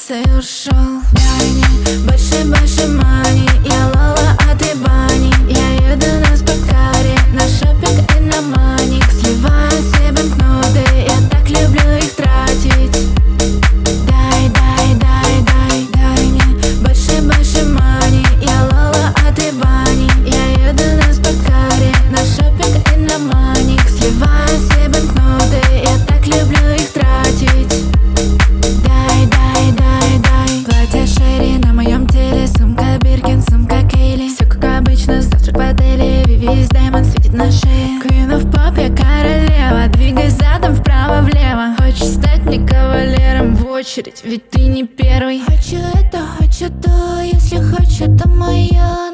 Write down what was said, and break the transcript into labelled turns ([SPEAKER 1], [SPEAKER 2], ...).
[SPEAKER 1] и ушел. Дай мне больше мани, я Лола, а ты Бани. Я еду на спорткаре, на шопинг и на маник. Сливаю все банкноты, я так люблю их тратить. Дай мне больше мани, я Лола, а ты Бани. Я еду на спорткаре, на шопинг и на маник. Сливаю все банкноты, я так люблю их тратить. Платье Шерри на моем теле, сумка Биркин, сумка Кейли. Все как обычно, завтрак в отеле, Вивис Даймонд светит на шее. Queen of Pop, я королева, двигай задом вправо-влево. Хочешь стать мне кавалером в очередь, ведь ты не первый. Хочу это, хочу то, если хочешь, это мое.